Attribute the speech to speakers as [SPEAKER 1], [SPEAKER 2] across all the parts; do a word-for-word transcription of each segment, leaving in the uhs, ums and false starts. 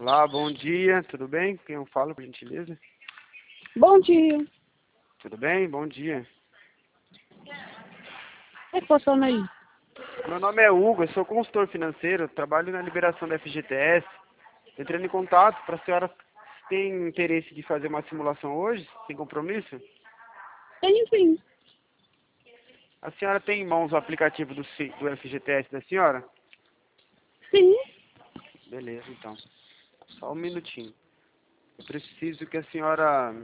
[SPEAKER 1] Olá, bom dia, tudo bem? Quem eu falo, por gentileza?
[SPEAKER 2] Bom dia.
[SPEAKER 1] Tudo bem? Bom dia.
[SPEAKER 2] O que passando aí?
[SPEAKER 1] Meu nome é Hugo, eu sou consultor financeiro, trabalho na liberação da F G T S. Entrando em contato para a senhora se tem interesse de fazer uma simulação hoje, sem compromisso?
[SPEAKER 2] Tem sim.
[SPEAKER 1] A senhora tem em mãos o aplicativo do, C- do F G T S da senhora?
[SPEAKER 2] Sim.
[SPEAKER 1] Beleza, então. Só um minutinho. Eu preciso que a senhora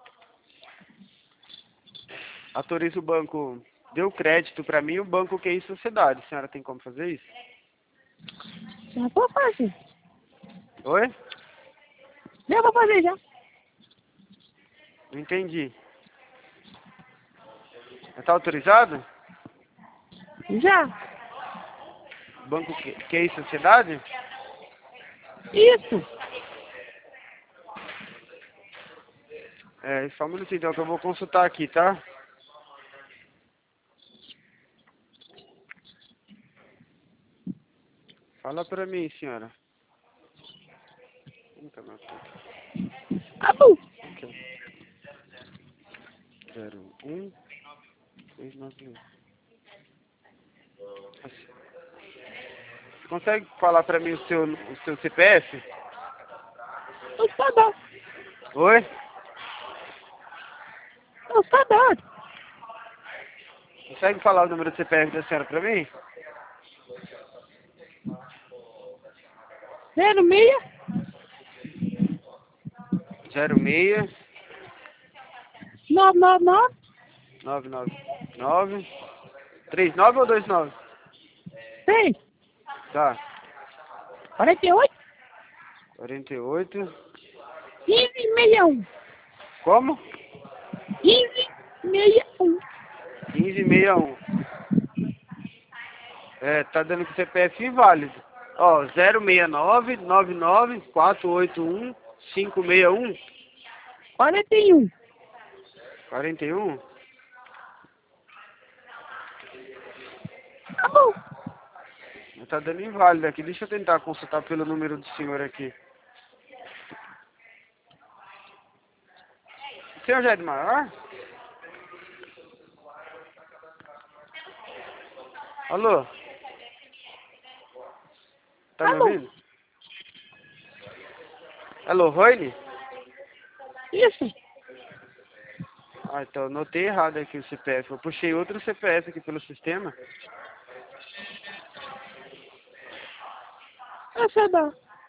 [SPEAKER 1] autorize o banco, dê o crédito para mim e o banco Q I Sociedade. A senhora tem como fazer isso?
[SPEAKER 2] Já vou fazer.
[SPEAKER 1] Oi?
[SPEAKER 2] Já vou fazer já.
[SPEAKER 1] Não entendi. Está autorizado?
[SPEAKER 2] Já.
[SPEAKER 1] Banco Q- QI Sociedade?
[SPEAKER 2] Isso.
[SPEAKER 1] É, só um minutinho então que eu vou consultar aqui, tá? Fala pra mim, senhora. Nunca mais foi.
[SPEAKER 2] Tá bom.
[SPEAKER 1] zero um seis nove um. Você consegue falar pra mim o seu, o seu C P F?
[SPEAKER 2] Os cadastros.
[SPEAKER 1] Oi?
[SPEAKER 2] Os cadastros.
[SPEAKER 1] Consegue falar o número do C P F da senhora pra mim?
[SPEAKER 2] Zero meia.
[SPEAKER 1] zero seis
[SPEAKER 2] Nove nove nove.
[SPEAKER 1] nove nove nove três nove ou dois nove?
[SPEAKER 2] Seis.
[SPEAKER 1] Tá.
[SPEAKER 2] Quarenta e oito.
[SPEAKER 1] quarenta e oito.
[SPEAKER 2] Quinze meia um.
[SPEAKER 1] Como?
[SPEAKER 2] Quinze meia um.
[SPEAKER 1] quinze sessenta e um. É, tá dando com o C P F inválido. Ó, zero seis nove nove nove quatro oito um cinco seis um.
[SPEAKER 2] Quarenta e um.
[SPEAKER 1] quarenta e um?
[SPEAKER 2] Tá bom.
[SPEAKER 1] Tá dando inválido aqui. Deixa eu tentar consultar pelo número do senhor aqui. O senhor já é de maior? Alô? Tá me
[SPEAKER 2] Alô.
[SPEAKER 1] ouvindo? Alô, Roine?
[SPEAKER 2] Isso.
[SPEAKER 1] Ah, então eu notei errado aqui o C P F. Eu puxei outro C P F aqui pelo sistema.
[SPEAKER 2] Essa dá.